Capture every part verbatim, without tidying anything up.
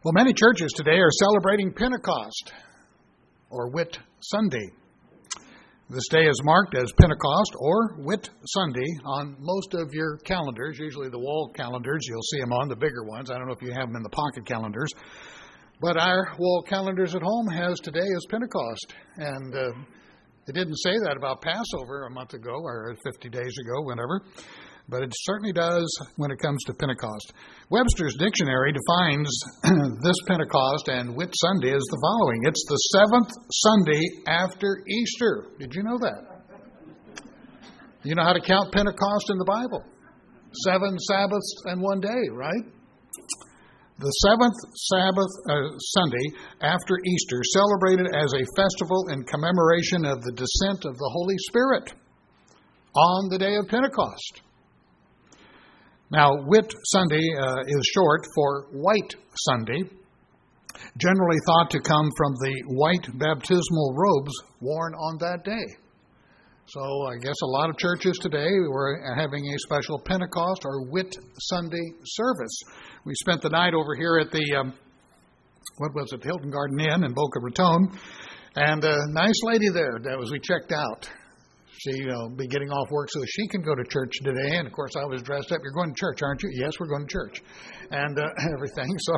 Well, many churches today are celebrating Pentecost, or Whit Sunday. This day is marked as Pentecost or Whit Sunday on most of your calendars, usually the wall calendars. You'll see them on, the bigger ones. I don't know if you have them in the pocket calendars. But our wall calendars at home has today as Pentecost. And uh, it didn't say that about Passover a month ago or fifty days ago, whenever. But it certainly does when it comes to Pentecost. Webster's Dictionary defines this Pentecost and Whit Sunday as the following. It's the seventh Sunday after Easter. Did you know that? You know how to count Pentecost in the Bible? Seven Sabbaths and one day, right? The seventh Sabbath uh, Sunday after Easter, celebrated as a festival in commemoration of the descent of the Holy Spirit on the day of Pentecost. Now, Whit Sunday uh, is short for White Sunday, generally thought to come from the white baptismal robes worn on that day. So I guess a lot of churches today were having a special Pentecost or Whit Sunday service. We spent the night over here at the, um, what was it, Hilton Garden Inn in Boca Raton, and a nice lady there that was we checked out. She, you know, be getting off work so she can go to church today. And, of course, I was dressed up. You're going to church, aren't you? Yes, we're going to church. And uh, everything. So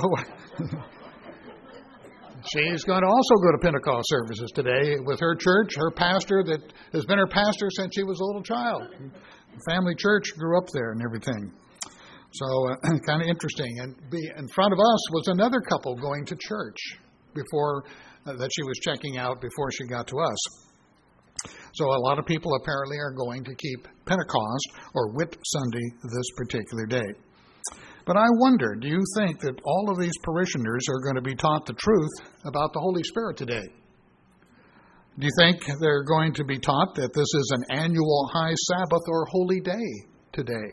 she's going to also go to Pentecost services today with her church, her pastor that has been her pastor since she was a little child. Family church, grew up there and everything. So uh, kind of interesting. And be, in front of us was another couple going to church before uh, that she was checking out before she got to us. So a lot of people apparently are going to keep Pentecost or Whit Sunday this particular day. But I wonder, do you think that all of these parishioners are going to be taught the truth about the Holy Spirit today? Do you think they're going to be taught that this is an annual high Sabbath or holy day today?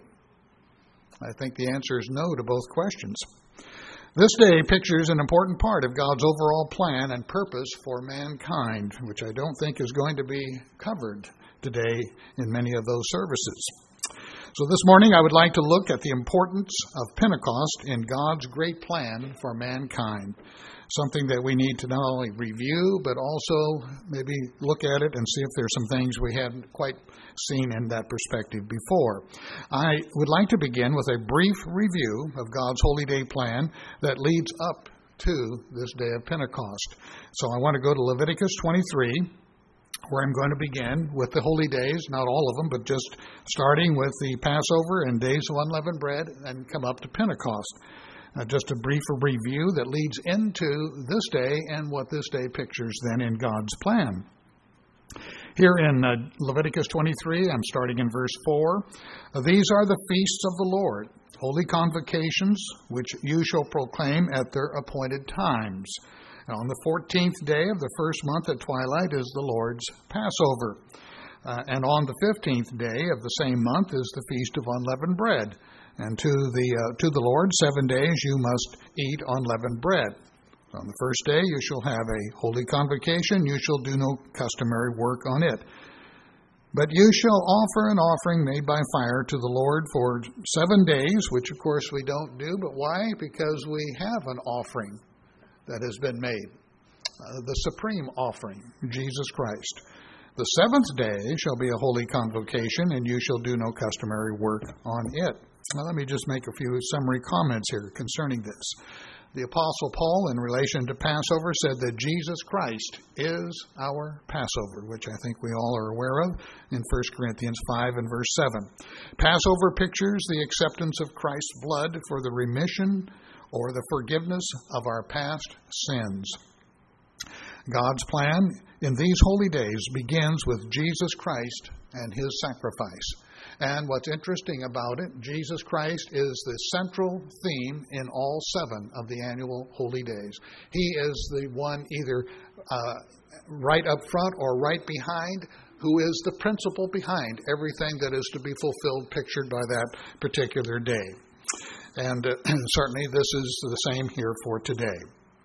I think the answer is no to both questions. This day pictures an important part of God's overall plan and purpose for mankind, which I don't think is going to be covered today in many of those services. So this morning I would like to look at the importance of Pentecost in God's great plan for mankind. Something that we need to not only review, but also maybe look at it and see if there's some things we hadn't quite seen in that perspective before. I would like to begin with a brief review of God's holy day plan that leads up to this day of Pentecost. So I want to go to Leviticus twenty-three, where I'm going to begin with the holy days, not all of them, but just starting with the Passover and days of unleavened bread and come up to Pentecost. Uh, just a brief review that leads into this day and what this day pictures then in God's plan. Here in uh, Leviticus twenty-three, I'm starting in verse four. These are the feasts of the Lord, holy convocations, which you shall proclaim at their appointed times. And on the fourteenth day of the first month at twilight is the Lord's Passover. Uh, and on the fifteenth day of the same month is the Feast of Unleavened Bread. And to the uh, to the Lord, seven days you must eat unleavened bread. On the first day you shall have a holy convocation. You shall do no customary work on it. But you shall offer an offering made by fire to the Lord for seven days, which of course we don't do. But why? Because we have an offering that has been made. Uh, the supreme offering, Jesus Christ. The seventh day shall be a holy convocation, and you shall do no customary work on it. Now, let me just make a few summary comments here concerning this. The Apostle Paul, in relation to Passover, said that Jesus Christ is our Passover, which I think we all are aware of in First Corinthians five and verse seven. Passover pictures the acceptance of Christ's blood for the remission or the forgiveness of our past sins. God's plan in these holy days begins with Jesus Christ and his sacrifice. And what's interesting about it, Jesus Christ is the central theme in all seven of the annual holy days. He is the one either uh, right up front or right behind, who is the principle behind everything that is to be fulfilled, pictured by that particular day. And uh, certainly this is the same here for today.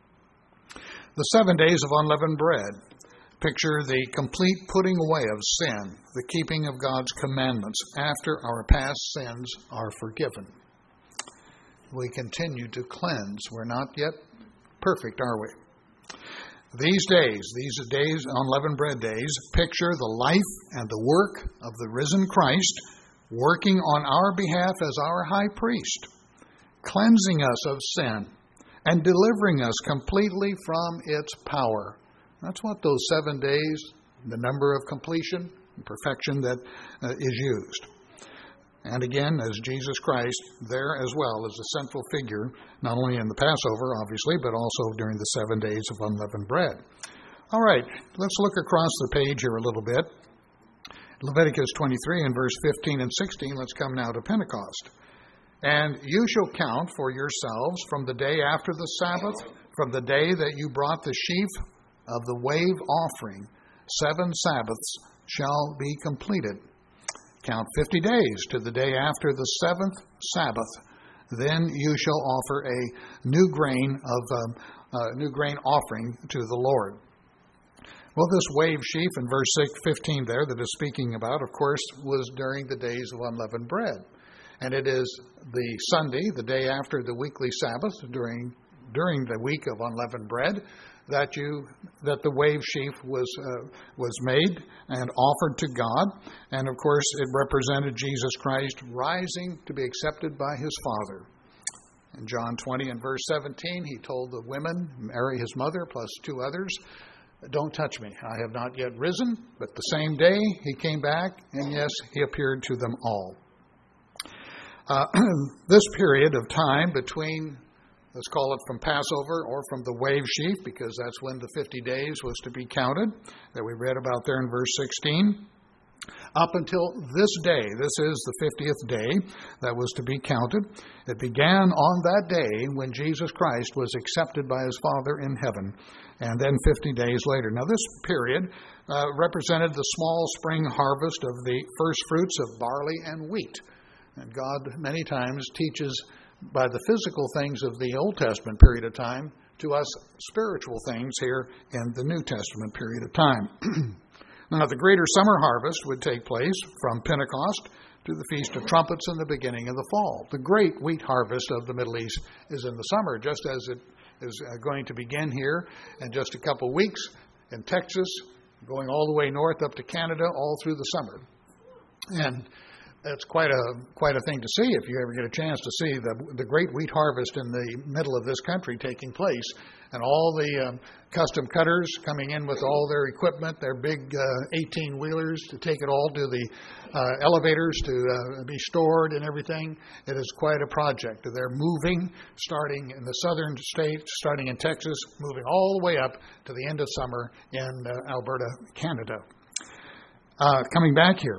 The seven days of unleavened bread picture the complete putting away of sin, the keeping of God's commandments after our past sins are forgiven. We continue to cleanse. We're not yet perfect, are we? These days, these days, unleavened bread days, picture the life and the work of the risen Christ working on our behalf as our high priest, cleansing us of sin and delivering us completely from its power. That's what those seven days, the number of completion and perfection that uh, is used. And again, as Jesus Christ there as well as the central figure, not only in the Passover, obviously, but also during the seven days of unleavened bread. All right, let's look across the page here a little bit. Leviticus twenty-three and verse fifteen and sixteen, let's come now to Pentecost. And you shall count for yourselves from the day after the Sabbath, from the day that you brought the sheaf of the wave offering, seven Sabbaths shall be completed. Count fifty days to the day after the seventh Sabbath. Then you shall offer a new grain of um, uh, new grain offering to the Lord. Well, this wave sheaf in verse six, fifteen there that is speaking about, of course, was during the days of unleavened bread. And it is the Sunday, the day after the weekly Sabbath, during during the week of unleavened bread, that you that the wave sheaf was uh, was made and offered to God. And of course, it represented Jesus Christ rising to be accepted by his Father. In John twenty and verse seventeen, he told the women, Mary his mother, plus two others, "Don't touch me. I have not yet risen." But the same day he came back, and yes, he appeared to them all. Uh, this period of time between, let's call it from Passover or from the wave sheaf, because that's when the fifty days was to be counted, that we read about there in verse sixteen, up until this day, this is the fiftieth day that was to be counted. It began on that day when Jesus Christ was accepted by his Father in heaven, and then fifty days later. Now this period uh, represented the small spring harvest of the first fruits of barley and wheat. And God many times teaches by the physical things of the Old Testament period of time to us spiritual things here in the New Testament period of time. Now, the greater summer harvest would take place from Pentecost to the Feast of Trumpets in the beginning of the fall. The great wheat harvest of the Middle East is in the summer, just as it is going to begin here in just a couple weeks in Texas, going all the way north up to Canada, all through the summer. And it's quite a quite a thing to see if you ever get a chance to see the the great wheat harvest in the middle of this country taking place, and all the um, custom cutters coming in with all their equipment, their big eighteen-wheelers uh, to take it all to the uh, elevators to uh, be stored and everything. It is quite a project. They're moving, starting in the southern states, starting in Texas, moving all the way up to the end of summer in uh, Alberta, Canada. Uh, coming back here.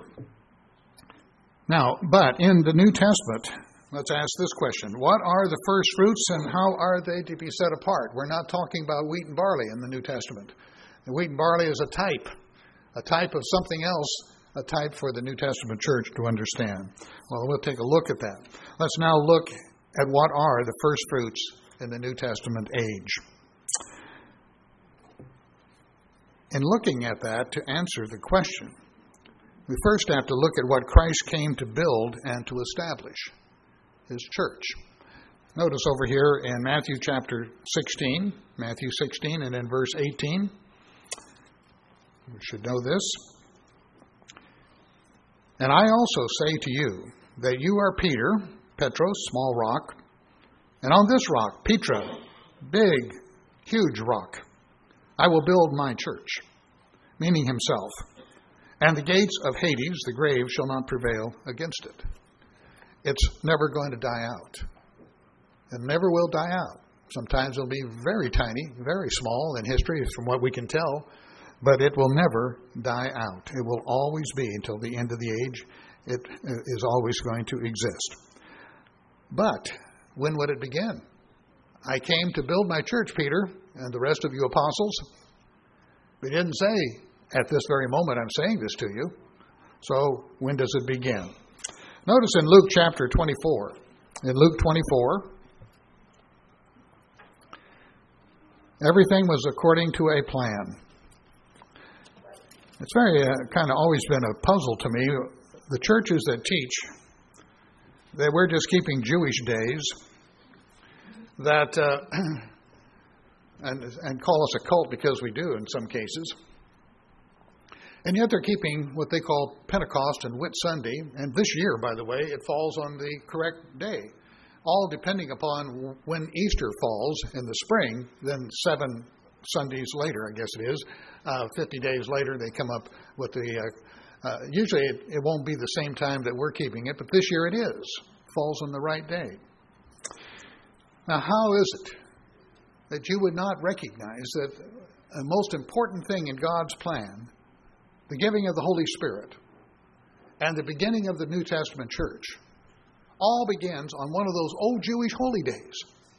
Now, but in the New Testament, let's ask this question. What are the first fruits and how are they to be set apart? We're not talking about wheat and barley in the New Testament. The wheat and barley is a type, a type of something else, a type for the New Testament church to understand. Well, we'll take a look at that. Let's now look at what are the first fruits in the New Testament age. In looking at that, to answer the question, we first have to look at what Christ came to build and to establish, his church. Notice over here in Matthew chapter sixteen, Matthew sixteen and in verse eighteen, you should know this. And I also say to you that you are Peter, Petros, small rock, and on this rock, Petra, big, huge rock, I will build my church, meaning himself. And the gates of Hades, the grave, shall not prevail against it. It's never going to die out. It never will die out. Sometimes it'll be very tiny, very small in history, from what we can tell, but it will never die out. It will always be until the end of the age. It is always going to exist. But when would it begin? I came to build my church, Peter, and the rest of you apostles. We didn't say, at this very moment I'm saying this to you. So when does it begin? Notice in Luke chapter twenty-four. In Luke twenty-four, everything was according to a plan. It's very uh, kind of always been a puzzle to me. The churches that teach that we're just keeping Jewish days, that uh, and, and call us a cult because we do in some cases. And yet they're keeping what they call Pentecost and Whit Sunday. And this year, by the way, it falls on the correct day. All depending upon when Easter falls in the spring, then seven Sundays later, I guess it is, uh, fifty days later, they come up with the, uh, uh, usually it, it won't be the same time that we're keeping it, but this year it is. Falls on the right day. Now, how is it that you would not recognize that the most important thing in God's plan, the giving of the Holy Spirit, and the beginning of the New Testament church, all begins on one of those old Jewish holy days?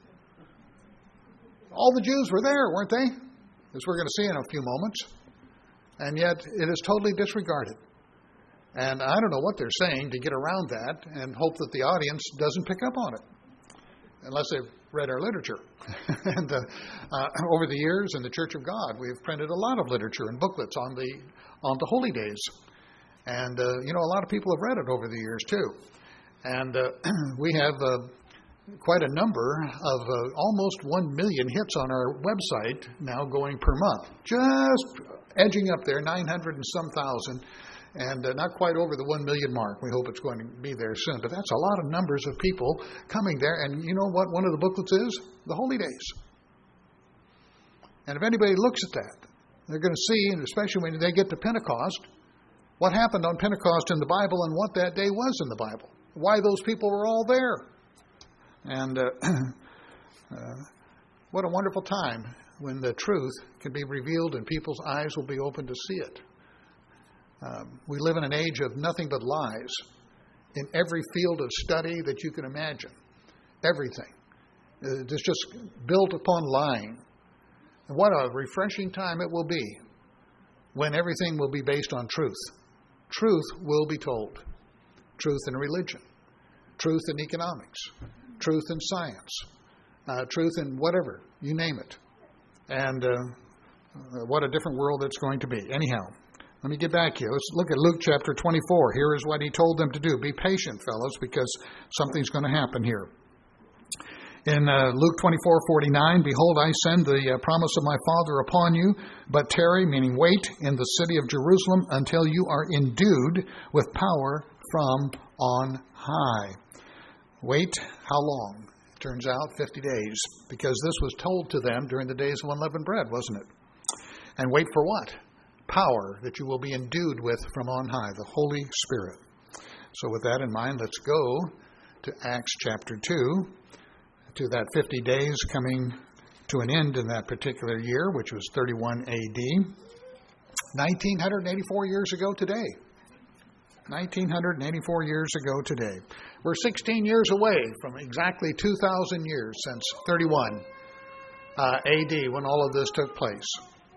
All the Jews were there, weren't they? As we're going to see in a few moments. And yet it is totally disregarded. And I don't know what they're saying to get around that and hope that the audience doesn't pick up on it, unless they've read our literature. and uh, uh, over the years in the Church of God, we've printed a lot of literature and booklets on the on the holy days. And, uh, you know, a lot of people have read it over the years, too. And uh, we have uh, quite a number of uh, almost one million hits on our website now going per month. Just edging up there, nine hundred and some thousand, and uh, not quite over the one million mark. We hope it's going to be there soon. But that's a lot of numbers of people coming there. And you know what one of the booklets is? The Holy Days. And if anybody looks at that, they're going to see, and especially when they get to Pentecost, what happened on Pentecost in the Bible and what that day was in the Bible. Why those people were all there. And uh, uh, what a wonderful time when the truth can be revealed and people's eyes will be open to see it. Um, we live in an age of nothing but lies in every field of study that you can imagine. Everything. Uh, it's just built upon lying. And what a refreshing time it will be when everything will be based on truth. Truth will be told. Truth in religion. Truth in economics. Truth in science. Uh, truth in whatever. You name it. And uh, what a different world it's going to be. Anyhow, let me get back here. Let's look at Luke chapter twenty-four. Here is what he told them to do. Be patient, fellows, because something's going to happen here. In uh, Luke twenty-four forty-nine, behold, I send the uh, promise of my Father upon you, but tarry, meaning wait, in the city of Jerusalem until you are endued with power from on high. Wait, how long? It turns out fifty days, because this was told to them during the days of unleavened bread, wasn't it? And wait for what? Power that you will be endued with from on high, the Holy Spirit. So with that in mind, let's go to Acts chapter two, to that fifty days coming to an end in that particular year, which was thirty-one A D. nineteen eighty-four years ago today. nineteen eighty-four years ago today. We're sixteen years away from exactly two thousand years since thirty-one uh, A D when all of this took place.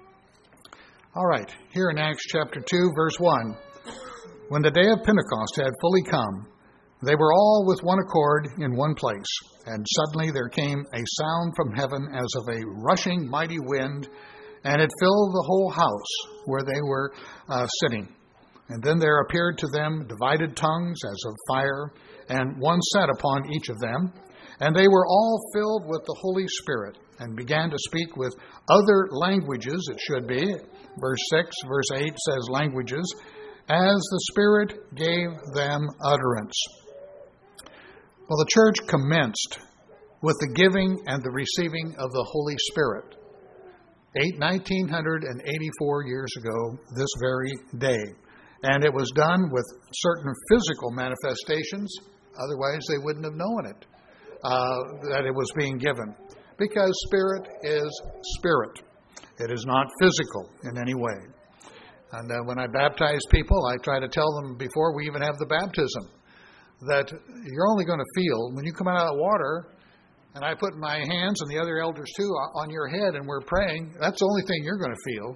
All right, here in Acts chapter two, verse one. When the day of Pentecost had fully come, they were all with one accord in one place. And suddenly there came a sound from heaven as of a rushing mighty wind, and it filled the whole house where they were uh, sitting. And then there appeared to them divided tongues as of fire, and one sat upon each of them. And they were all filled with the Holy Spirit, and began to speak with other languages, it should be. Verse six, verse eight says languages, as the Spirit gave them utterance. Well, the church commenced with the giving and the receiving of the Holy Spirit. nineteen eighty-four years ago, this very day. And it was done with certain physical manifestations. Otherwise, they wouldn't have known it, uh, that it was being given. Because Spirit is Spirit. It is not physical in any way. And uh, when I baptize people, I try to tell them before we even have the baptism that you're only going to feel, when you come out of the water, and I put my hands and the other elders too on your head and we're praying, that's the only thing you're going to feel.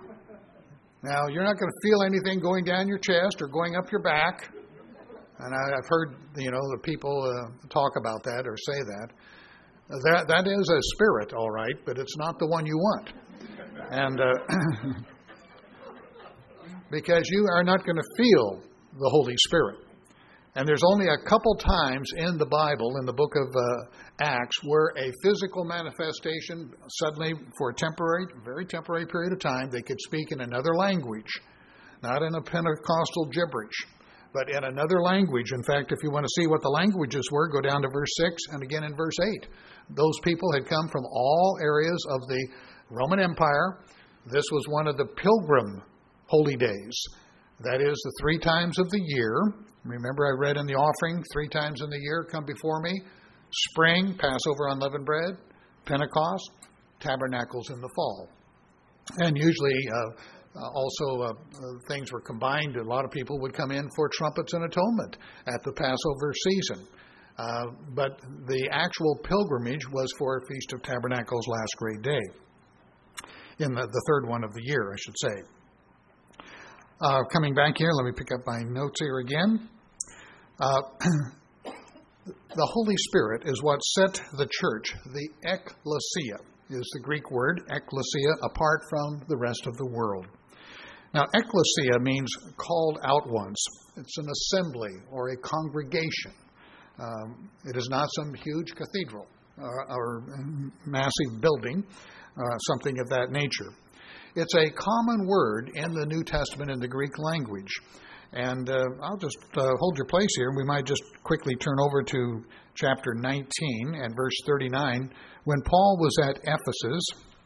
Now, you're not going to feel anything going down your chest or going up your back. And I, I've heard, you know, the people uh, talk about that or say that. That that is a spirit, all right, but it's not the one you want. And uh, because you are not going to feel the Holy Spirit. And there's only a couple times in the Bible, in the book of uh, Acts, where a physical manifestation suddenly, for a temporary, very temporary period of time, they could speak in another language, not in a Pentecostal gibberish, but in another language. In fact, if you want to see what the languages were, go down to verse six and again in verse eight. Those people had come from all areas of the Roman Empire. This was one of the pilgrim holy days. That is the three times of the year. Remember, I read in the offering, three times in the year come before me. Spring, Passover unleavened bread, Pentecost, tabernacles in the fall. And usually uh, uh, also uh, uh, things were combined. A lot of people would come in for trumpets and atonement at the Passover season. Uh, but the actual pilgrimage was for Feast of Tabernacles, last great day. In the, the third one of the year, I should say. Uh, coming back here, let me pick up my notes here again. Uh, the Holy Spirit is what set the church, the ecclesia, is the Greek word, ecclesia, apart from the rest of the world. Now, ecclesia means called out ones. It's an assembly or a congregation. Um, it is not some huge cathedral or, or massive building, uh, something of that nature. It's a common word in the New Testament in the Greek language. And uh, I'll just uh, hold your place here. We might just quickly turn over to chapter nineteen and verse thirty-nine. When Paul was at Ephesus,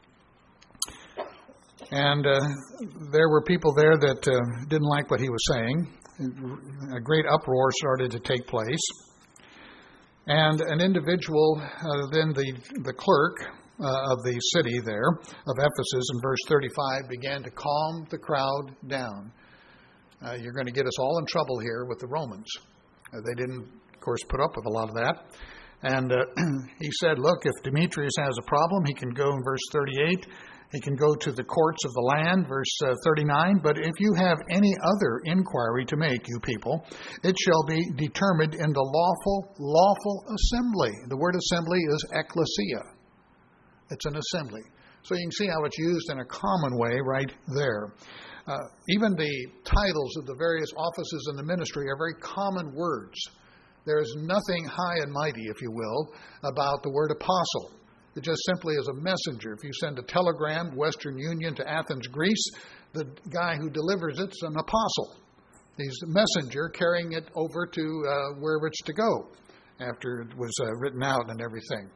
and uh, there were people there that uh, didn't like what he was saying. A great uproar started to take place. And an individual, uh, then the, the clerk uh, of the city there, of Ephesus, in verse thirty-five, began to calm the crowd down. Uh, you're going to get us all in trouble here with the Romans. Uh, they didn't, of course, put up with a lot of that. And uh, he said, look, if Demetrius has a problem, he can go in verse thirty-eight. He can go to the courts of the land, verse uh, thirty-nine. But if you have any other inquiry to make, you people, it shall be determined in the lawful, lawful assembly. The word assembly is ecclesia. It's an assembly. So you can see how it's used in a common way right there. Uh, even the titles of the various offices in the ministry are very common words. There is nothing high and mighty, if you will, about the word apostle. It just simply is a messenger. If you send a telegram, Western Union to Athens, Greece, the guy who delivers it's an apostle. He's a messenger carrying it over to uh, wherever it's to go after it was uh, written out and everything.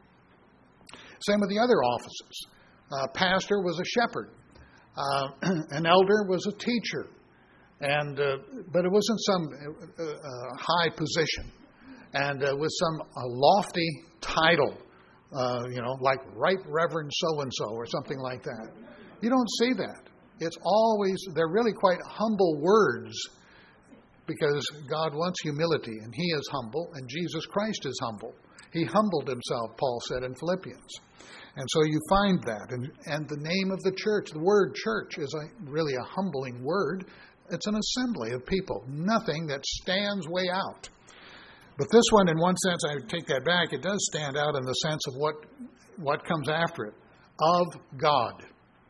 Same with the other offices. Uh, pastor was a shepherd. Uh, an elder was a teacher. and uh, But it wasn't some uh, uh, high position. And uh, with some uh, lofty title. Uh, you know, like Right Reverend so-and-so or something like that. You don't see that. It's always, they're really quite humble words because God wants humility and He is humble and Jesus Christ is humble. He humbled Himself, Paul said in Philippians. And so you find that. And, and the name of the church, the word church is a, really a humbling word. It's an assembly of people, nothing that stands way out. But this one, in one sense, I take that back, it does stand out in the sense of what what comes after it. Of God.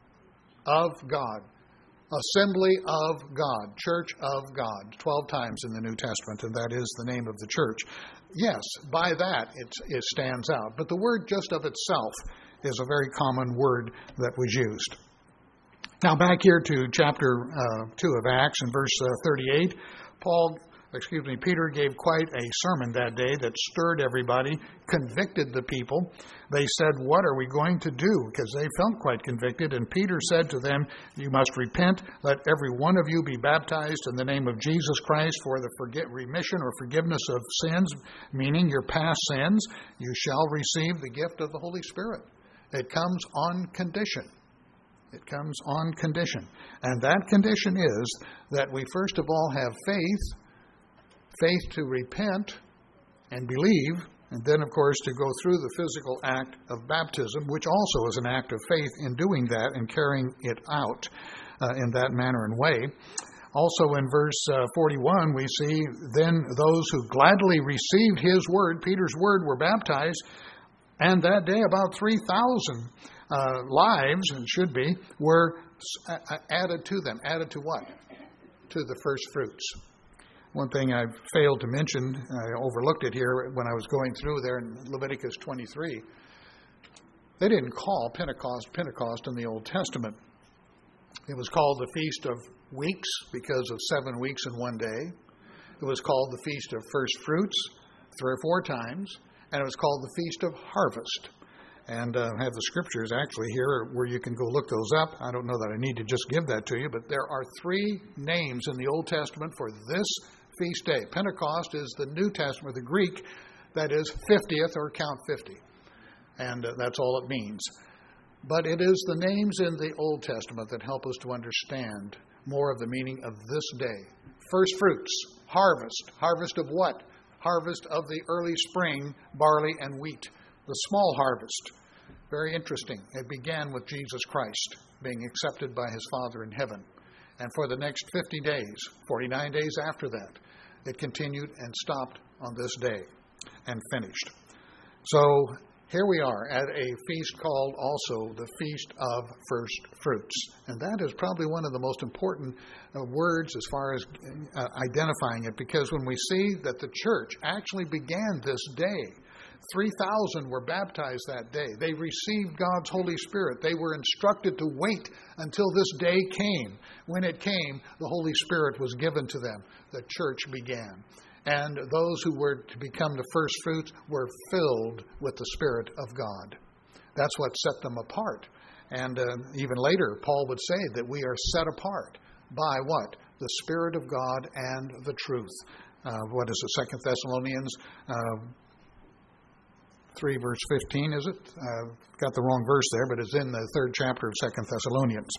Of God. Assembly of God. Church of God. Twelve times in the New Testament, and that is the name of the church. Yes, by that it, it stands out. But the word just of itself is a very common word that was used. Now back here to chapter uh, two of Acts and verse uh, thirty-eight, Paul... Excuse me, Peter gave quite a sermon that day that stirred everybody, convicted the people. They said, what are we going to do? Because they felt quite convicted. And Peter said to them, you must repent. Let every one of you be baptized in the name of Jesus Christ for the forget, remission or forgiveness of sins, meaning your past sins. You shall receive the gift of the Holy Spirit. It comes on condition. It comes on condition. And that condition is that we first of all have faith, faith to repent and believe, and then, of course, to go through the physical act of baptism, which also is an act of faith in doing that and carrying it out uh, in that manner and way. Also in verse uh, forty-one, we see, then those who gladly received His word, Peter's word, were baptized, and that day about three thousand uh, lives, and should be, were added to them. Added to what? To the first fruits. One thing I failed to mention, I overlooked it here when I was going through there in Leviticus twenty-three. They didn't call Pentecost Pentecost in the Old Testament. It was called the Feast of Weeks because of seven weeks in one day. It was called the Feast of First Fruits three or four times. And it was called the Feast of Harvest. And uh, I have the scriptures actually here where you can go look those up. I don't know that I need to just give that to you, but there are three names in the Old Testament for this feast day. Pentecost is the New Testament, the Greek, that is fiftieth or count fifty. And uh, that's all it means. But it is the names in the Old Testament that help us to understand more of the meaning of this day. First fruits, harvest. Harvest of what? Harvest of the early spring barley and wheat. The small harvest. Very interesting. It began with Jesus Christ being accepted by his Father in heaven. And for the next fifty days, forty-nine days after that, it continued and stopped on this day and finished. So here we are at a feast called also the Feast of First Fruits. And that is probably one of the most important uh, words as far as uh, identifying it, because when we see that the church actually began this day, three thousand were baptized that day. They received God's Holy Spirit. They were instructed to wait until this day came. When it came, the Holy Spirit was given to them. The church began. And those who were to become the first fruits were filled with the Spirit of God. That's what set them apart. And uh, even later, Paul would say that we are set apart by what? The Spirit of God and the truth. Uh, what is it? Second Thessalonians uh, three, verse fifteen, is it? Uh, got the wrong verse there, but it's in the third chapter of Second Thessalonians.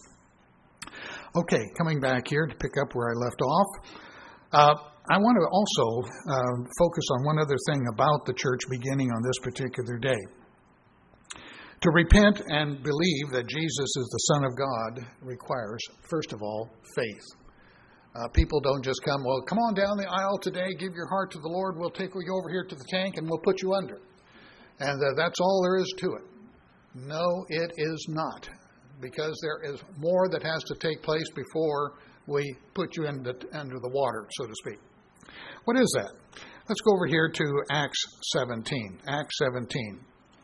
Okay, coming back here to pick up where I left off. Uh, I want to also uh, focus on one other thing about the church beginning on this particular day. To repent and believe that Jesus is the Son of God requires, first of all, faith. Uh, people don't just come, well, come on down the aisle today, give your heart to the Lord, we'll take you over here to the tank and we'll put you under. And uh, that's all there is to it. No, it is not. Because there is more that has to take place before we put you in the, under the water, so to speak. What is that? Let's go over here to Acts seventeen. Acts seventeen.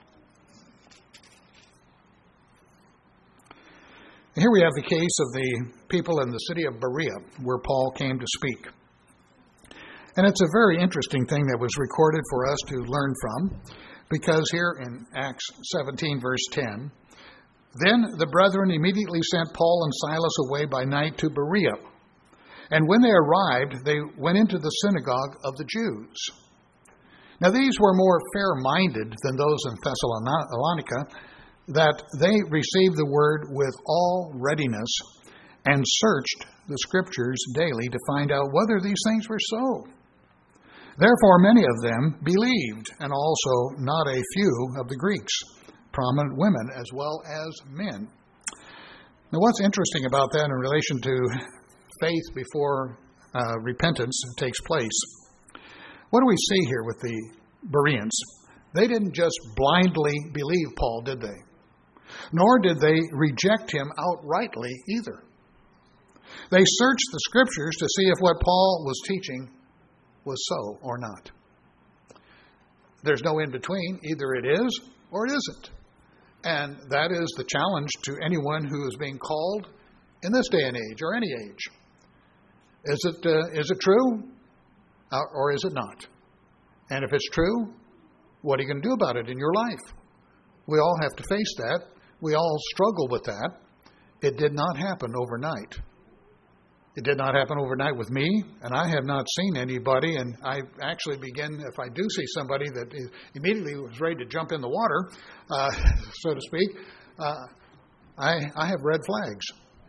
Here we have the case of the people in the city of Berea, where Paul came to speak. And it's a very interesting thing that was recorded for us to learn from, because here in Acts seventeen, verse ten, then the brethren immediately sent Paul and Silas away by night to Berea. And when they arrived, they went into the synagogue of the Jews. Now these were more fair-minded than those in Thessalonica, that they received the word with all readiness and searched the Scriptures daily to find out whether these things were so. Therefore many of them believed, and also not a few of the Greeks, prominent women as well as men. Now what's interesting about that in relation to faith before uh, repentance takes place? What do we see here with the Bereans? They didn't just blindly believe Paul, did they? Nor did they reject him outrightly either. They searched the Scriptures to see if what Paul was teaching was so or not. There's no in between. Either it is or it isn't. And that is the challenge to anyone who is being called in this day and age or any age. Is it uh, is it true uh, or is it not? And if it's true, what are you going to do about it in your life? We all have to face that. We all struggle with that. It did not happen overnight. It did not happen overnight with me, and I have not seen anybody, and I actually begin, if I do see somebody that is immediately was ready to jump in the water, uh, so to speak, uh, I, I have red flags.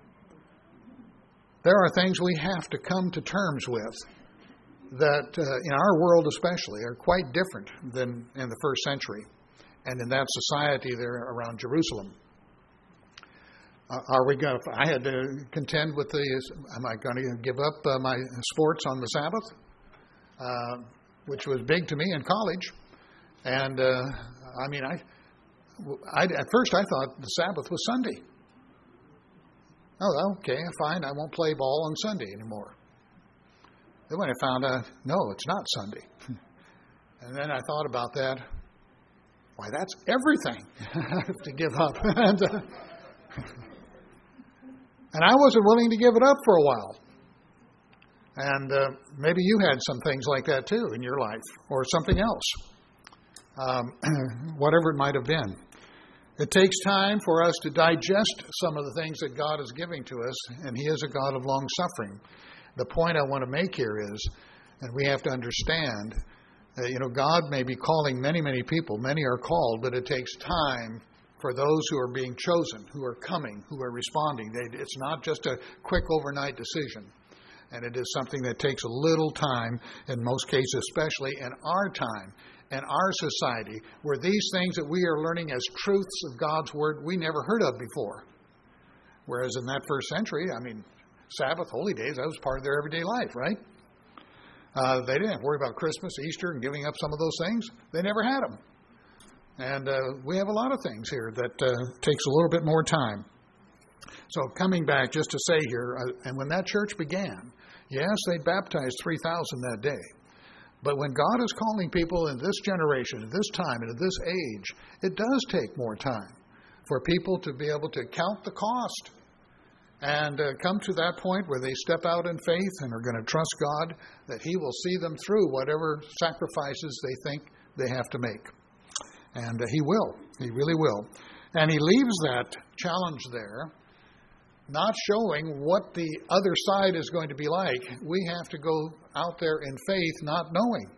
There are things we have to come to terms with that, uh, in our world especially, are quite different than in the first century and in that society there around Jerusalem. Uh, are we going to, I had to contend with the, am I going to give up uh, my sports on the Sabbath? Uh, which was big to me in college. And, uh, I mean, I, I, at first I thought the Sabbath was Sunday. Oh, okay, fine, I won't play ball on Sunday anymore. Then when I found out, no, it's not Sunday. And then I thought about that. Why, that's everything I have to give up. and, uh, and I wasn't willing to give it up for a while. And uh, maybe you had some things like that too in your life, or something else, um, whatever it might have been. It takes time for us to digest some of the things that God is giving to us, and He is a God of long suffering. The point I want to make here is, and we have to understand, uh, you know, God may be calling many, many people. Many are called, but it takes time for those who are being chosen, who are coming, who are responding. They, it's not just a quick overnight decision. And it is something that takes a little time, in most cases, especially in our time, in our society, where these things that we are learning as truths of God's Word, we never heard of before. Whereas in that first century, I mean, Sabbath, holy days, that was part of their everyday life, right? Uh, they didn't worry about Christmas, Easter, and giving up some of those things. They never had them. And uh, we have a lot of things here that uh, takes a little bit more time. So coming back, just to say here, uh, and when that church began, yes, they baptized three thousand that day. But when God is calling people in this generation, at this time, and at this age, it does take more time for people to be able to count the cost and uh, come to that point where they step out in faith and are going to trust God that He will see them through whatever sacrifices they think they have to make. And uh, He will. He really will. And He leaves that challenge there, not showing what the other side is going to be like. We have to go out there in faith, not knowing.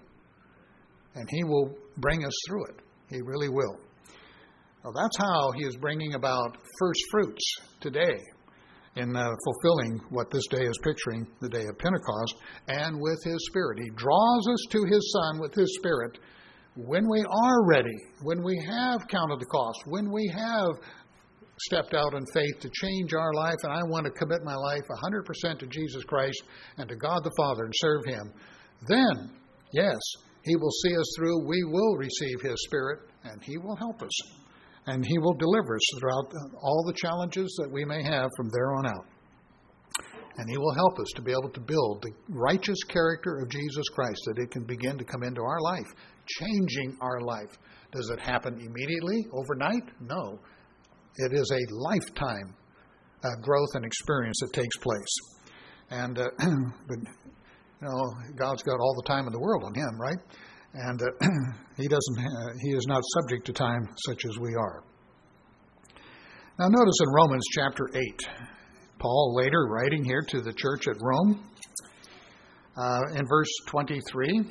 And He will bring us through it. He really will. Well, that's how He is bringing about first fruits today in uh, fulfilling what this day is picturing, the day of Pentecost, and with His Spirit. He draws us to His Son with His Spirit when we are ready, when we have counted the cost, when we have stepped out in faith to change our life, and I want to commit my life one hundred percent to Jesus Christ and to God the Father and serve Him, then, yes, He will see us through. We will receive His Spirit, and He will help us. And He will deliver us throughout all the challenges that we may have from there on out. And He will help us to be able to build the righteous character of Jesus Christ, that it can begin to come into our life, changing our life. Does it happen immediately, overnight? No. It is a lifetime uh, growth and experience that takes place. And, uh, but, you know, God's got all the time in the world on Him, right? And uh, he doesn't. Uh, he is not subject to time such as we are. Now notice in Romans chapter eight, Paul later writing here to the church at Rome, uh, in verse twenty-three,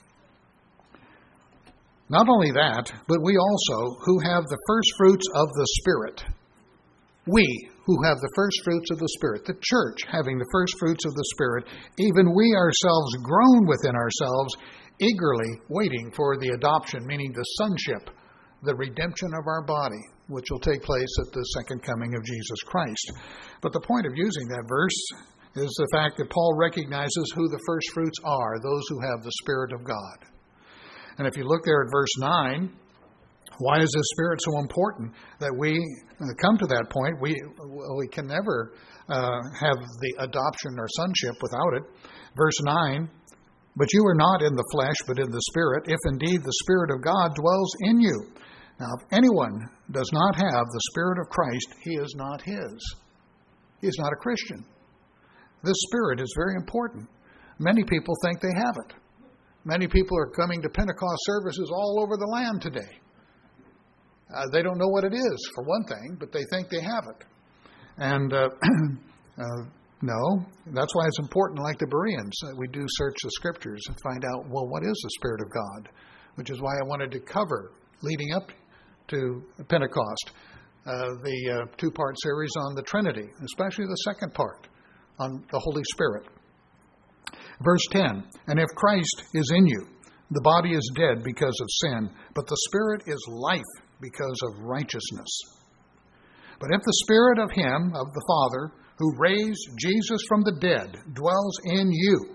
not only that, but we also who have the first fruits of the Spirit, we who have the first fruits of the Spirit, the church having the first fruits of the Spirit, even we ourselves groan within ourselves, eagerly waiting for the adoption, meaning the sonship, the redemption of our body, which will take place at the second coming of Jesus Christ. But the point of using that verse is the fact that Paul recognizes who the first fruits are, those who have the Spirit of God. And if you look there at verse nine, why is the Spirit so important that we come to that point? We we can never uh, have the adoption or sonship without it. Verse nine, but you are not in the flesh, but in the Spirit, if indeed the Spirit of God dwells in you. Now, if anyone does not have the Spirit of Christ, he is not His. He is not a Christian. This Spirit is very important. Many people think they have it. Many people are coming to Pentecost services all over the land today. Uh, they don't know what it is, for one thing, but they think they have it. And uh, uh, no, that's why it's important, like the Bereans, that we do search the Scriptures and find out, well, what is the Spirit of God? Which is why I wanted to cover, leading up to Pentecost, uh, the uh, two-part series on the Trinity, especially the second part on the Holy Spirit. Verse ten, and if Christ is in you, the body is dead because of sin, but the Spirit is life because of righteousness. But if the Spirit of Him, of the Father, who raised Jesus from the dead, dwells in you,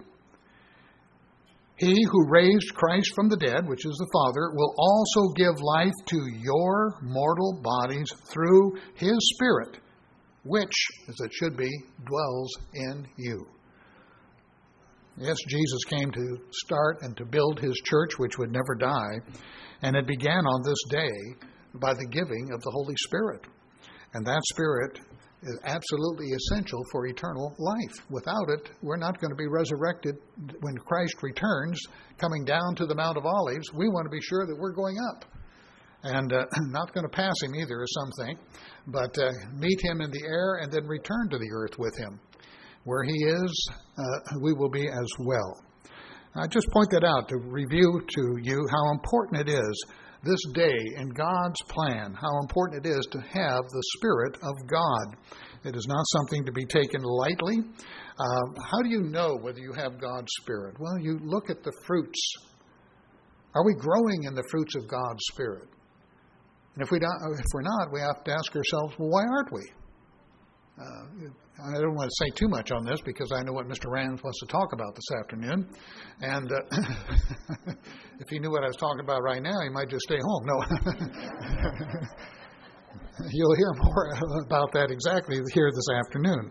He who raised Christ from the dead, which is the Father, will also give life to your mortal bodies through His Spirit, which, as it should be, dwells in you. Yes, Jesus came to start and to build his church, which would never die. And it began on this day by the giving of the Holy Spirit. And that Spirit is absolutely essential for eternal life. Without it, we're not going to be resurrected when Christ returns, coming down to the Mount of Olives. We want to be sure that we're going up. And uh, not going to pass him either, as some think, but uh, meet him in the air and then return to the earth with him. Where he is, uh, we will be as well. I just point that out to review to you how important it is this day in God's plan, how important it is to have the Spirit of God. It is not something to be taken lightly. Uh, how do you know whether you have God's Spirit? Well, you look at the fruits. Are we growing in the fruits of God's Spirit? And if, we don't, if we're not, we have to ask ourselves, well, why aren't we? Uh, I don't want to say too much on this because I know what Mister Rand wants to talk about this afternoon. And uh, if he knew what I was talking about right now, he might just stay home. No. You'll hear more about that exactly here this afternoon.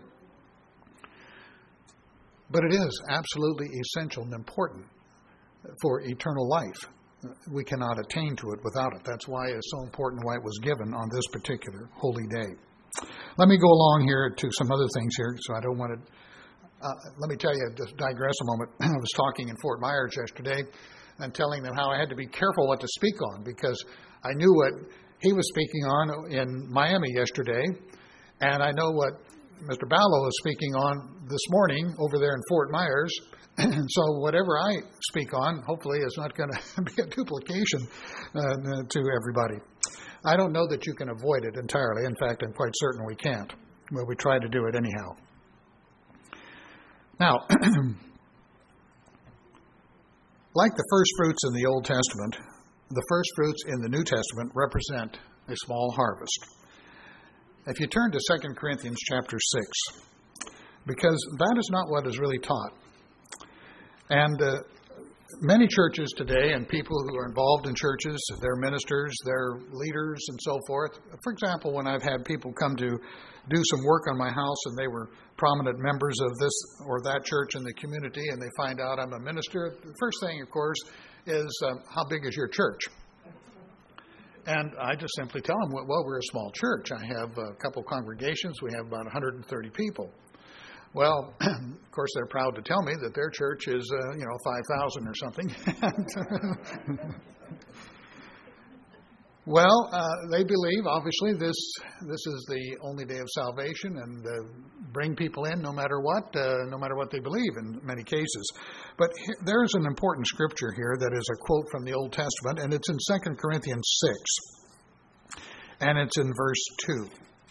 But it is absolutely essential and important for eternal life. We cannot attain to it without it. That's why it's so important why it was given on this particular holy day. Let me go along here to some other things here, so I don't want to... Uh, let me tell you, just digress a moment. I was talking in Fort Myers yesterday and telling them how I had to be careful what to speak on because I knew what he was speaking on in Miami yesterday, and I know what Mister Ballo is speaking on this morning over there in Fort Myers. And so whatever I speak on, hopefully, is not going to be a duplication uh, to everybody. I don't know that you can avoid it entirely. In fact, I'm quite certain we can't. But we try to do it anyhow. Now, like the first fruits in the Old Testament, the first fruits in the New Testament represent a small harvest. If you turn to Second Corinthians chapter six, because that is not what is really taught. And uh, many churches today and people who are involved in churches, their ministers, their leaders, and so forth. For example, when I've had people come to do some work on my house and they were prominent members of this or that church in the community and they find out I'm a minister, the first thing, of course, is um, how big is your church? And I just simply tell them, well, we're a small church. I have a couple congregations. We have about one hundred thirty people. Well, of course, they're proud to tell me that their church is, uh, you know, five thousand or something. Well, uh, they believe, obviously, this this is the only day of salvation and uh, bring people in no matter what, uh, no matter what they believe in many cases. But here, there's an important scripture here that is a quote from the Old Testament, and it's in Second Corinthians six, and it's in verse two.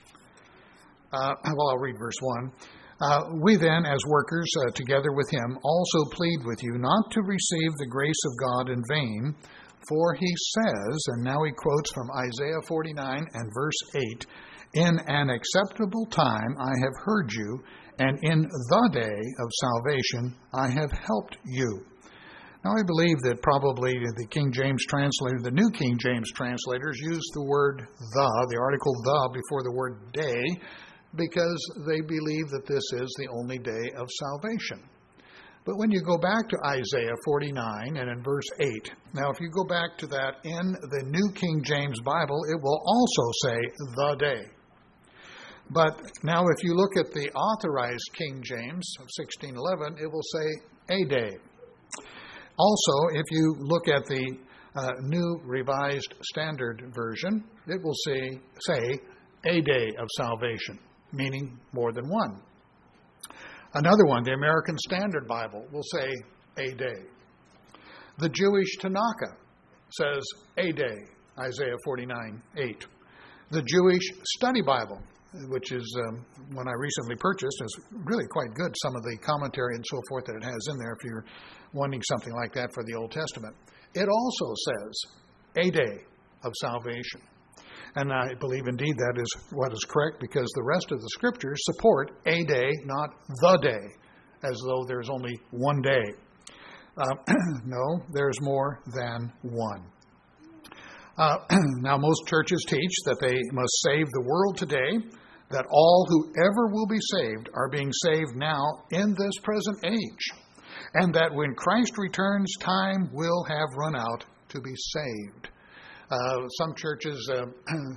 Uh, well, I'll read verse one. Uh, we then, as workers uh, together with him, also plead with you not to receive the grace of God in vain, for he says, and now he quotes from Isaiah forty-nine and verse eight, in an acceptable time I have heard you, and in the day of salvation I have helped you. Now I believe that probably the King James translator, the New King James translators, use the word the, the article the, before the word day, because they believe that this is the only day of salvation. But when you go back to Isaiah forty-nine and in verse eight, now if you go back to that in the New King James Bible, it will also say the day. But now if you look at the authorized King James of sixteen eleven, it will say a day. Also, if you look at the uh, New Revised Standard Version, it will say, say a day of salvation, meaning more than one. Another one, the American Standard Bible, will say a day. The Jewish Tanakh says a day, Isaiah forty-nine eight. The Jewish Study Bible, which is um, one I recently purchased, is really quite good, some of the commentary and so forth that it has in there if you're wanting something like that for the Old Testament. It also says a day of salvation. And I believe indeed that is what is correct because the rest of the scriptures support a day, not the day, as though there's only one day. Uh, no, there's more than one. Uh, now, most churches teach that they must save the world today, that all who ever will be saved are being saved now in this present age. and that when Christ returns, time will have run out to be saved. Uh, some churches, uh,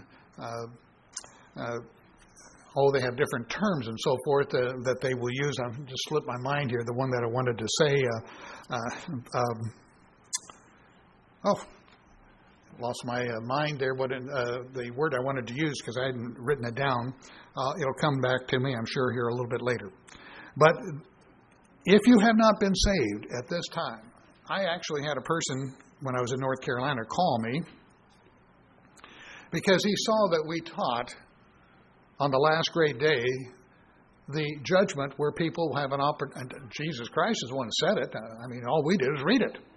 uh, uh, oh, they have different terms and so forth uh, that they will use. I'm just slipped my mind here. The one that I wanted to say, uh, uh, um, oh, lost my uh, mind there. What uh, the word I wanted to use because I hadn't written it down. Uh, it'll come back to me, I'm sure, here a little bit later. But if you have not been saved at this time, I actually had a person when I was in North Carolina call me because he saw that we taught on the last great day the judgment where people have an opportunity. Jesus Christ is the one who said it. I mean, all we did is read it.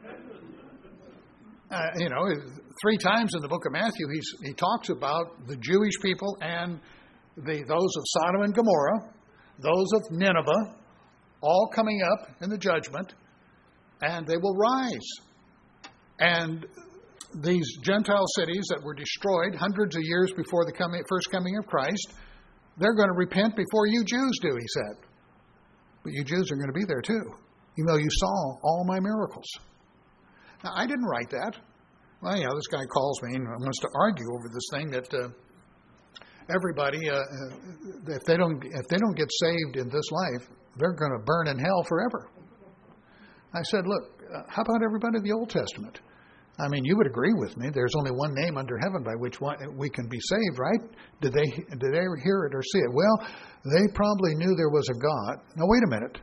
Uh, you know, three times in the book of Matthew, he's, he talks about the Jewish people and the those of Sodom and Gomorrah, those of Nineveh, all coming up in the judgment, and they will rise. And these Gentile cities that were destroyed hundreds of years before the coming, first coming of Christ, they're going to repent before you Jews do, he said. But you Jews are going to be there too, even though you saw all my miracles. Now, I didn't write that. Well, you know, this guy calls me and wants to argue over this thing that uh, everybody, uh, uh, if they don't, if they don't get saved in this life, they're going to burn in hell forever. I said, look, uh, how about everybody in the Old Testament? I mean, you would agree with me. There's only one name under heaven by which one, we can be saved, right? Did they did they ever hear it or see it? Well, they probably knew there was a God. Now, wait a minute.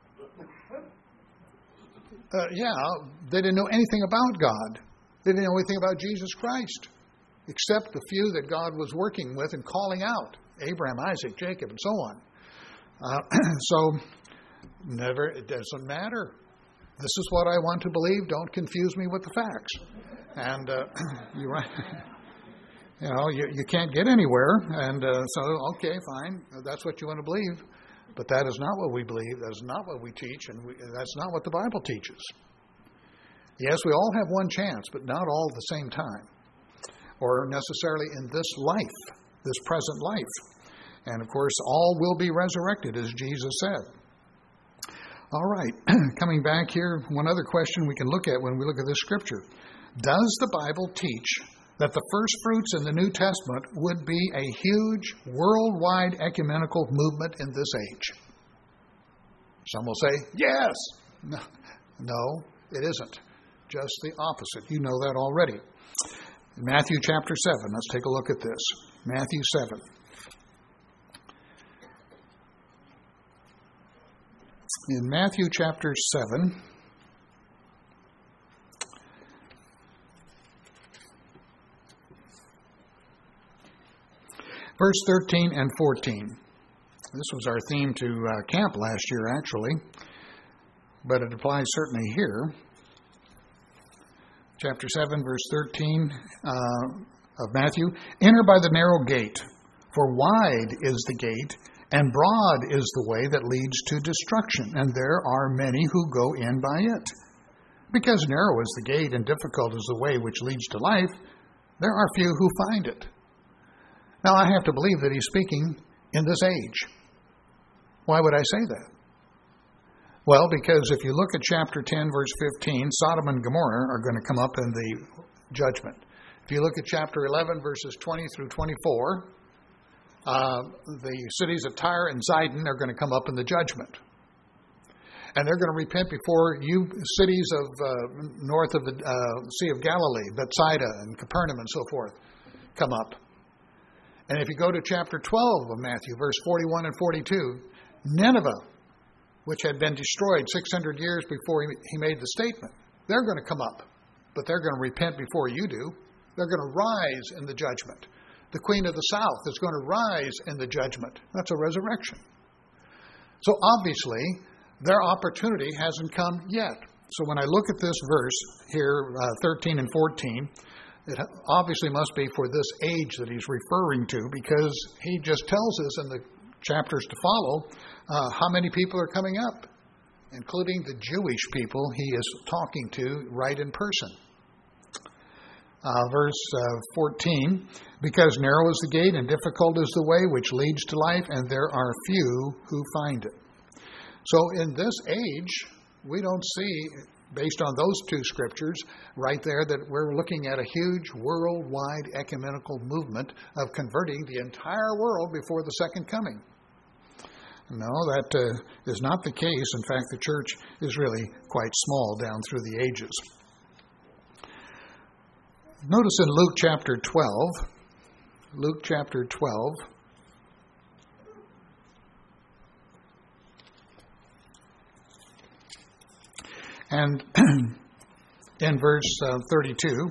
Uh, yeah, they didn't know anything about God. They didn't know anything about Jesus Christ, except the few that God was working with and calling out, Abraham, Isaac, Jacob, and so on. Uh, so, never, it doesn't matter. This is what I want to believe. Don't confuse me with the facts. And uh, you right. You know, you, you can't get anywhere. And uh, so, okay, fine. That's what you want to believe. But that is not what we believe. That is not what we teach. And we, that's not what the Bible teaches. Yes, we all have one chance, but not all at the same time. Or necessarily in this life, this present life. And of course, all will be resurrected, as Jesus said. All right, coming back here, one other question we can look at when we look at this scripture. Does the Bible teach that the first fruits in the New Testament would be a huge worldwide ecumenical movement in this age? Some will say, yes. No, no, it isn't. Just the opposite. You know that already. Matthew chapter seven. Let's take a look at this. Matthew seven. In Matthew chapter seven, verse thirteen and fourteen. This was our theme to uh, camp last year, actually, but it applies certainly here. Chapter seven, verse thirteen uh, of Matthew. Enter by the narrow gate, for wide is the gate, and broad is the way that leads to destruction, and there are many who go in by it. Because narrow is the gate and difficult is the way which leads to life, there are few who find it. Now, I have to believe that he's speaking in this age. Why would I say that? Well, because if you look at chapter ten, verse fifteen, Sodom and Gomorrah are going to come up in the judgment. If you look at chapter eleven, verses twenty through twenty-four, uh, the cities of Tyre and Zidon are going to come up in the judgment. And they're going to repent before you cities of uh, north of the uh, Sea of Galilee, Bethsaida and Capernaum and so forth, come up. And if you go to chapter twelve of Matthew, verse forty-one and forty-two, Nineveh, which had been destroyed six hundred years before he, he made the statement, they're going to come up, but they're going to repent before you do. They're going to rise in the judgment. The Queen of the South is going to rise in the judgment. That's a resurrection. So obviously, their opportunity hasn't come yet. So when I look at this verse here, uh, thirteen and fourteen, it obviously must be for this age that he's referring to, because he just tells us in the chapters to follow uh, how many people are coming up, including the Jewish people he is talking to right in person. Uh, verse uh, fourteen, because narrow is the gate and difficult is the way which leads to life, and there are few who find it. So in this age, we don't see, based on those two scriptures right there, that we're looking at a huge worldwide ecumenical movement of converting the entire world before the second coming. No, that uh, is not the case. In fact, the church is really quite small down through the ages. Notice in Luke chapter twelve, Luke chapter twelve, and in verse uh, thirty-two,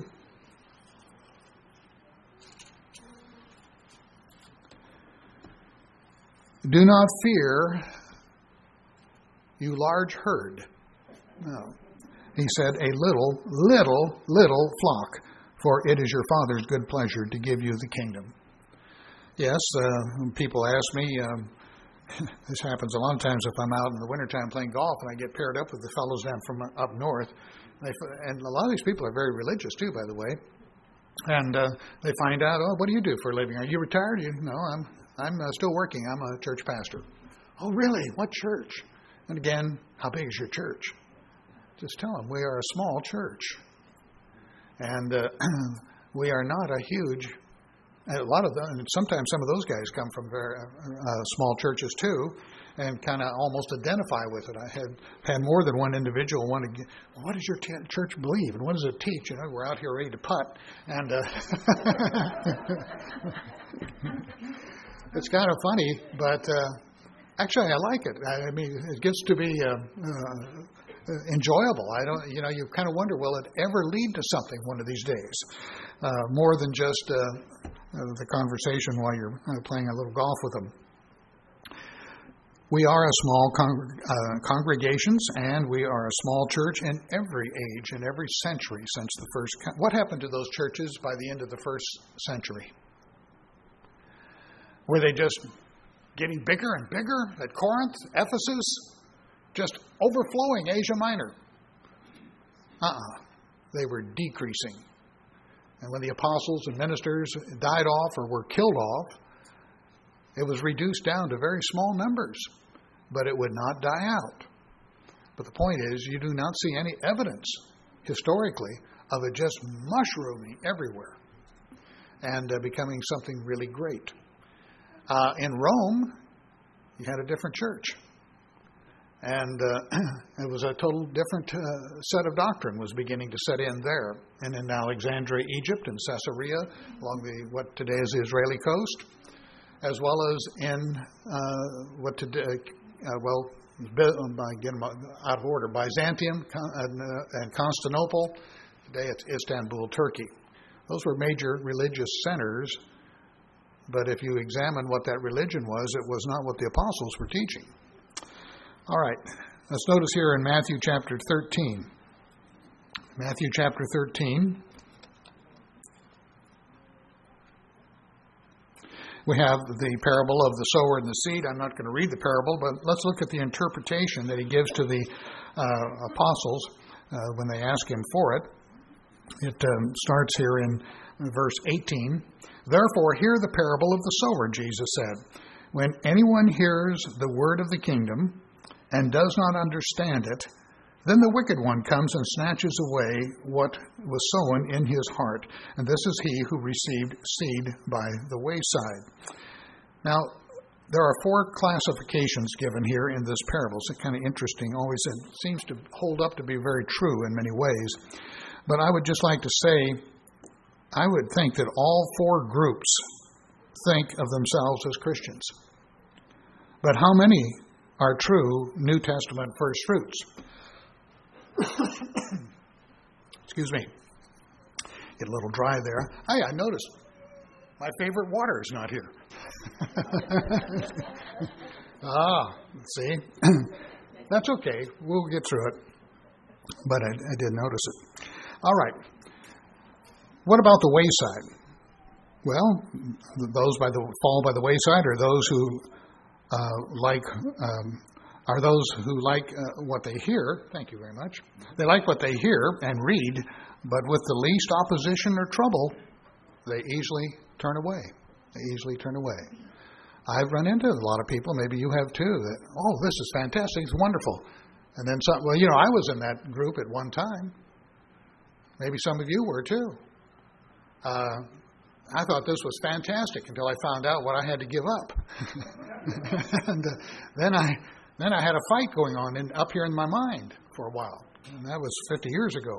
do not fear, you large herd. No. He said, a little, little, little flock, for it is your Father's good pleasure to give you the kingdom. Yes, uh, people ask me, um, this happens a lot of times if I'm out in the wintertime playing golf and I get paired up with the fellows down from up north. They, and a lot of these people are very religious too, by the way. And uh, they find out, oh, what do you do for a living? Are you retired? You, no, I'm I'm uh, still working. I'm a church pastor. Oh, really? What church? And again, how big is your church? Just tell them we are a small church. And uh, we are not a huge, a lot of them, and sometimes some of those guys come from very uh, small churches too, and kind of almost identify with it. I had had more than one individual want to get, well, what does your t- church believe and what does it teach? You know, we're out here ready to putt, and uh, it's kind of funny, but uh, actually I like it. I mean, it gets to be uh, uh, enjoyable. I don't, you know, you kind of wonder, will it ever lead to something one of these days, uh, more than just uh, uh, the conversation while you're uh, playing a little golf with them. We are a small con- uh, congregations, and we are a small church in every age, in every century since the first. Con- what happened to those churches by the end of the first century? Were they just getting bigger and bigger at Corinth, Ephesus, just overflowing Asia Minor? Uh-uh. They were decreasing. And when the apostles and ministers died off or were killed off, it was reduced down to very small numbers, but it would not die out. But the point is, you do not see any evidence, historically, of it just mushrooming everywhere and uh, becoming something really great. Uh, in Rome, you had a different church. And uh, it was a total different uh, set of doctrine was beginning to set in there. And in Alexandria, Egypt, and Caesarea, along the what today is the Israeli coast, as well as in uh, what today, uh, well, I get them out of order, Byzantium and, uh, and Constantinople. Today it's Istanbul, Turkey. Those were major religious centers, but if you examine what that religion was, it was not what the apostles were teaching. All right, let's notice here in Matthew chapter thirteen. Matthew chapter thirteen. We have the parable of the sower and the seed. I'm not going to read the parable, but let's look at the interpretation that he gives to the uh, apostles uh, when they ask him for it. It um, starts here in verse eighteen. Therefore, hear the parable of the sower, Jesus said. When anyone hears the word of the kingdom and does not understand it, then the wicked one comes and snatches away what was sown in his heart. And this is he who received seed by the wayside. Now, there are four classifications given here in this parable. It's kind of interesting. Always it seems to hold up to be very true in many ways. But I would just like to say, I would think that all four groups think of themselves as Christians. But how many are true New Testament first fruits? Excuse me. Get a little dry there. Hey, I noticed my favorite water is not here. ah, see? That's okay. We'll get through it. But I, I did notice it. All right. What about the wayside? Well, those by the fall by the wayside are those who uh, like um, are those who like uh, what they hear. Thank you very much. They like what they hear and read, but with the least opposition or trouble, they easily turn away. They easily turn away. I've run into a lot of people, maybe you have too, that, oh, this is fantastic, it's wonderful. And then some, well, you know, I was in that group at one time. Maybe some of you were too. Uh, I thought this was fantastic until I found out what I had to give up. and uh, then I then I had a fight going on in, up here in my mind for a while. And that was fifty years ago.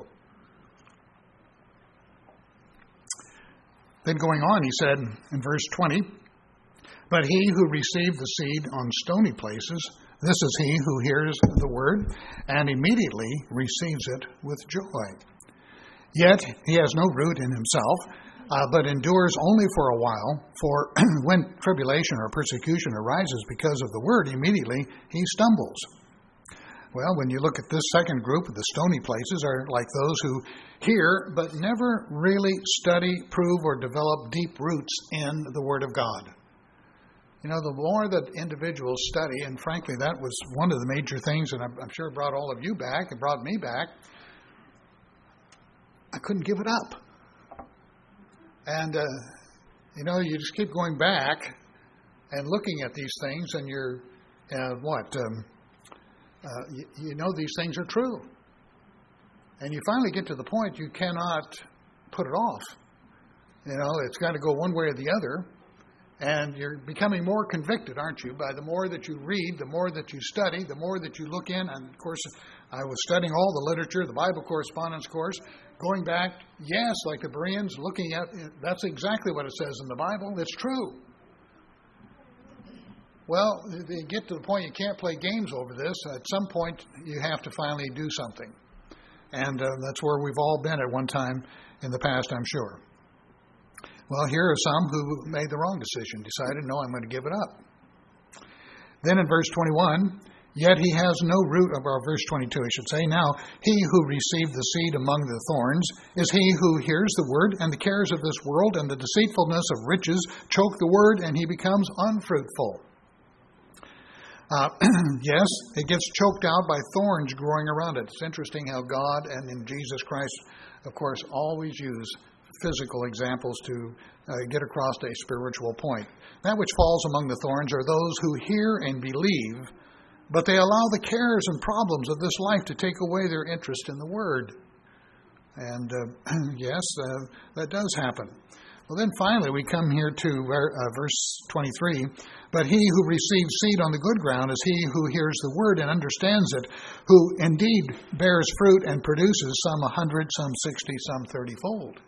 Then going on, he said in verse twenty, "But he who received the seed on stony places, this is he who hears the word and immediately receives it with joy. Yet he has no root in himself, uh, but endures only for a while. For when tribulation or persecution arises because of the word, immediately he stumbles." Well, when you look at this second group, the stony places are like those who hear but never really study, prove, or develop deep roots in the Word of God. You know, the more that individuals study, and frankly, that was one of the major things that I'm, I'm sure brought all of you back and brought me back, I couldn't give it up. And, uh, you know, you just keep going back and looking at these things, and you're, uh, what, um, uh, you, you know these things are true. And you finally get to the point you cannot put it off. You know, it's got to go one way or the other. And you're becoming more convicted, aren't you, by the more that you read, the more that you study, the more that you look in. And, of course, I was studying all the literature, the Bible correspondence course, going back, yes, like the Bereans, looking at, that's exactly what it says in the Bible. It's true. Well, you get to the point you can't play games over this. At some point, you have to finally do something. And uh, that's where we've all been at one time in the past, I'm sure. Well, here are some who made the wrong decision, decided, no, I'm going to give it up. Then in verse twenty-one, "Yet he has no root," of our verse twenty-two, I should say. "Now, he who received the seed among the thorns is he who hears the word, and the cares of this world and the deceitfulness of riches choke the word, and he becomes unfruitful." Uh, yes, it gets choked out by thorns growing around it. It's interesting how God and in Jesus Christ, of course, always use physical examples to uh, get across a spiritual point. That which falls among the thorns are those who hear and believe, but they allow the cares and problems of this life to take away their interest in the Word. And uh, yes, uh, that does happen. Well, then finally we come here to uh, verse twenty-three. "But he who receives seed on the good ground is he who hears the word and understands it, who indeed bears fruit and produces some a hundred, some sixty, some thirty-fold."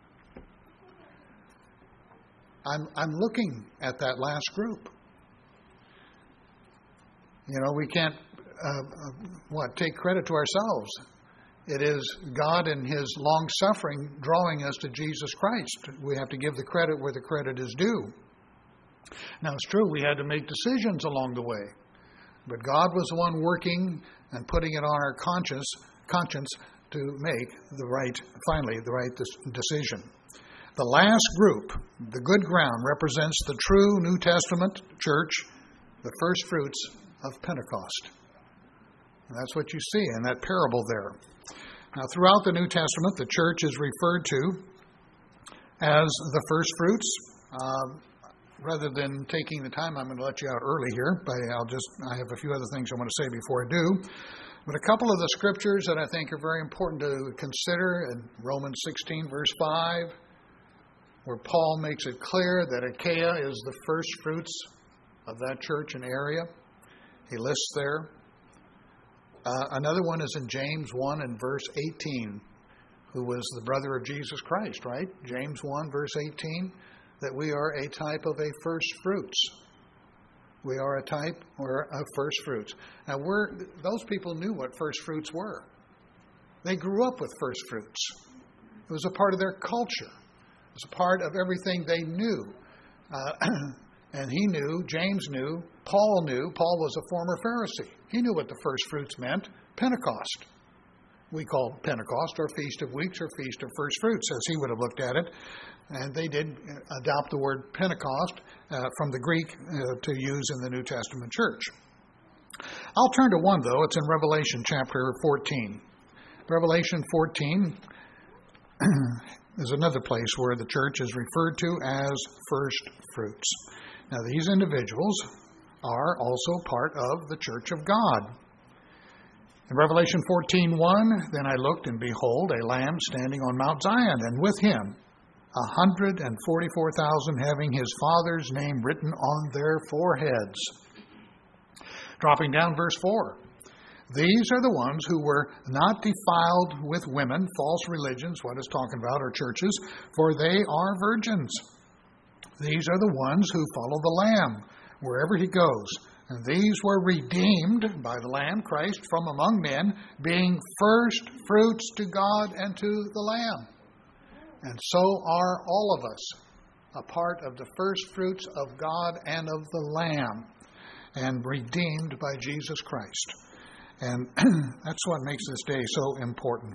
I'm I'm looking at that last group. You know, we can't uh, what take credit to ourselves. It is God and His long suffering drawing us to Jesus Christ. We have to give the credit where the credit is due. Now, it's true, we had to make decisions along the way. But God was the one working and putting it on our conscience, conscience to make the right, finally, the right decision. The last group, the good ground, represents the true New Testament church, the first fruits of Pentecost. And that's what you see in that parable there. Now, throughout the New Testament, the church is referred to as the first fruits. Uh, rather than taking the time, I'm going to let you out early here, but I'll just, I have a few other things I want to say before I do. But a couple of the scriptures that I think are very important to consider in Romans sixteen, verse five, where Paul makes it clear that Achaia is the first fruits of that church and area. He lists there. Uh, another one is in James one and verse eighteen, who was the brother of Jesus Christ, right? James one, verse eighteen, that we are a type of a first fruits. We are a type or of first fruits. Now, we're, those people knew what first fruits were. They grew up with first fruits. It was a part of their culture. It was a part of everything they knew. Uh, and he knew, James knew, Paul knew. Paul was a former Pharisee. He knew what the first fruits meant. Pentecost. We call Pentecost or Feast of Weeks or Feast of First Fruits, as he would have looked at it. And they did adopt the word Pentecost uh, from the Greek uh, to use in the New Testament church. I'll turn to one, though. It's in Revelation chapter fourteen. Revelation fourteen is another place where the church is referred to as first fruits. Now, these individuals are also part of the church of God. In Revelation fourteen one, then I looked, and behold, a Lamb standing on Mount Zion, and with him a hundred and forty-four thousand, having his Father's name written on their foreheads. Dropping down verse four. These are the ones who were not defiled with women, false religions, what it's talking about, or churches, for they are virgins. These are the ones who follow the Lamb wherever he goes. And these were redeemed by the Lamb, Christ, from among men, being first fruits to God and to the Lamb. And so are all of us, a part of the first fruits of God and of the Lamb, and redeemed by Jesus Christ. And that's what makes this day so important.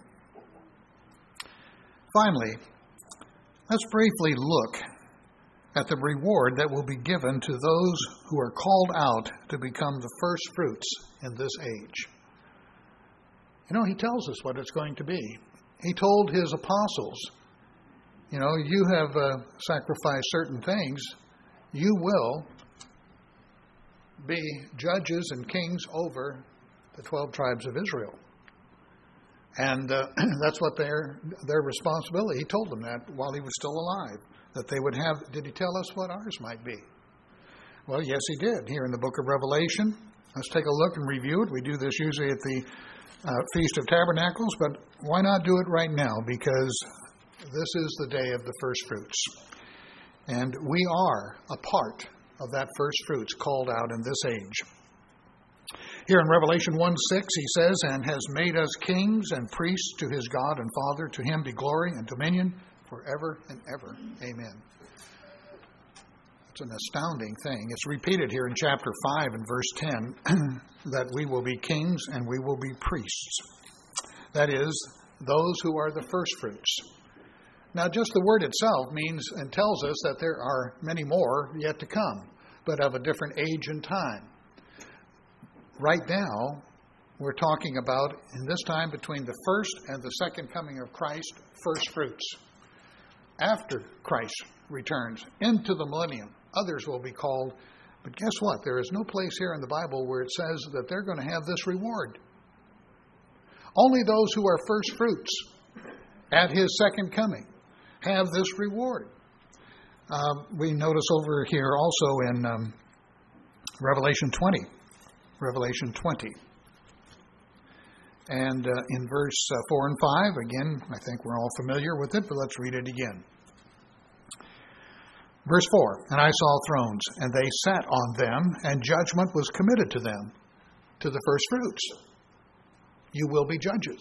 Finally, let's briefly look at the reward that will be given to those who are called out to become the first fruits in this age. You know, he tells us what it's going to be. He told his apostles, you know, you have uh, sacrificed certain things. You will be judges and kings over the twelve tribes of Israel. And uh, that's what their their responsibility. He told them that while he was still alive, that they would have. Did he tell us what ours might be? Well, yes, he did. Here in the book of Revelation, let's take a look and review it. We do this usually at the uh, Feast of Tabernacles, but why not do it right now? Because this is the day of the first fruits. And we are a part of that first fruits called out in this age. Here in Revelation one six, he says, and has made us kings and priests to his God and Father. To him be glory and dominion forever and ever. Amen. It's an astounding thing. It's repeated here in chapter five and verse ten that we will be kings and we will be priests. That is, those who are the first fruits. Now, just the word itself means and tells us that there are many more yet to come, but of a different age and time. Right now, we're talking about, in this time between the first and the second coming of Christ, first fruits. After Christ returns into the millennium, others will be called. But guess what? There is no place here in the Bible where it says that they're going to have this reward. Only those who are first fruits at his second coming have this reward. Um, we notice over here also in um, Revelation twenty. Revelation twenty. And uh, in verse uh, four and five, again, I think we're all familiar with it, but let's read it again. Verse four, and I saw thrones, and they sat on them, and judgment was committed to them, to the first fruits. You will be judges.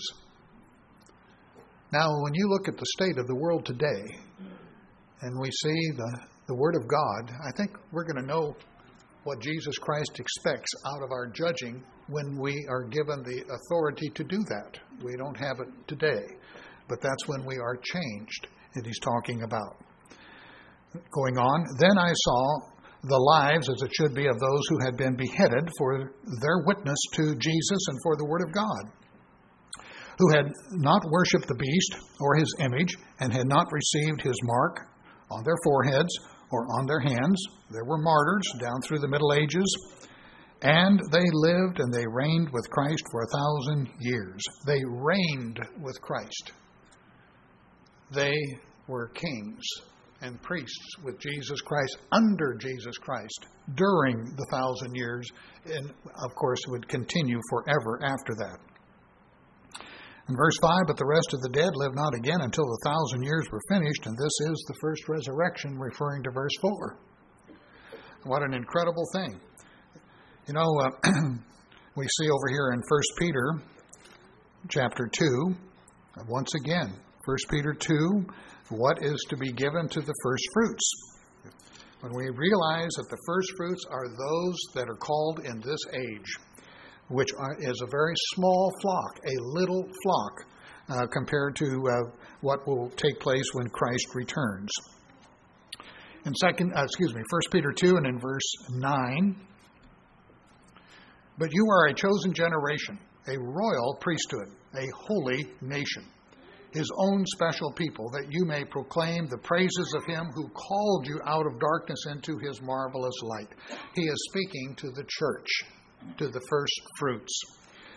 Now, when you look at the state of the world today, and we see the, the Word of God, I think we're going to know what Jesus Christ expects out of our judging when we are given the authority to do that. We don't have it today, but that's when we are changed that he's talking about. Going on, then I saw the lives, as it should be, of those who had been beheaded for their witness to Jesus and for the Word of God, who had not worshipped the beast or his image, and had not received his mark on their foreheads or on their hands. There were martyrs down through the Middle Ages, and they lived and they reigned with Christ for a thousand years. They reigned with Christ. They were kings and priests with Jesus Christ, under Jesus Christ, during the thousand years, and of course would continue forever after that. In verse five, but the rest of the dead live not again until the thousand years were finished, and this is the first resurrection, referring to verse four. What an incredible thing. You know, uh, we see over here in First Peter chapter two, once again, First Peter two, what is to be given to the first fruits. When we realize that the first fruits are those that are called in this age, which is a very small flock, a little flock, uh, compared to uh, what will take place when Christ returns. In second, uh, excuse me, First Peter two and in verse nine, but you are a chosen generation, a royal priesthood, a holy nation, his own special people, that you may proclaim the praises of him who called you out of darkness into his marvelous light. He is speaking to the church, to the first fruits.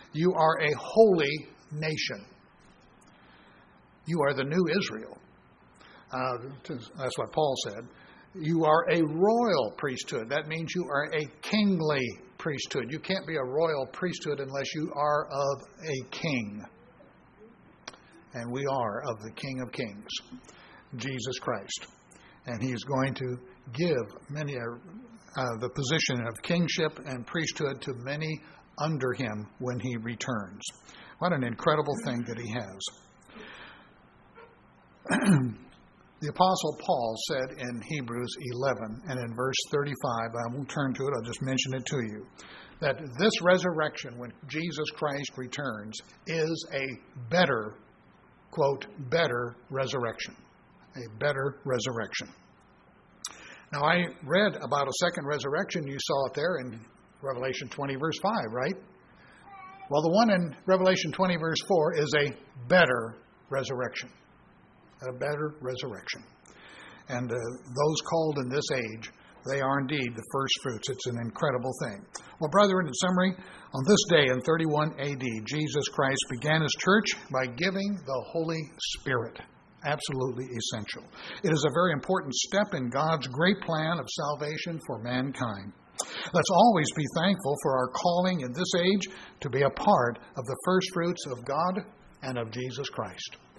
You are a holy nation. You are the new Israel. Uh, that's what Paul said. You are a royal priesthood. That means you are a kingly priesthood. You can't be a royal priesthood unless you are of a king. And we are of the King of Kings, Jesus Christ. And he's going to give many uh, uh, the position of kingship and priesthood to many under him when he returns. What an incredible thing that he has. The Apostle Paul said in Hebrews eleven and in verse thirty-five, I won't turn to it, I'll just mention it to you, that this resurrection, when Jesus Christ returns, is a better, quote, better resurrection. A better resurrection. Now, I read about a second resurrection. You saw it there in Revelation twenty, verse five, right? Well, the one in Revelation twenty, verse four is a better resurrection. A better resurrection. And uh, those called in this age, they are indeed the first fruits. It's an incredible thing. Well, brethren, in summary, on this day in thirty-one A D, Jesus Christ began his church by giving the Holy Spirit. Absolutely essential. It is a very important step in God's great plan of salvation for mankind. Let's always be thankful for our calling in this age to be a part of the first fruits of God and of Jesus Christ.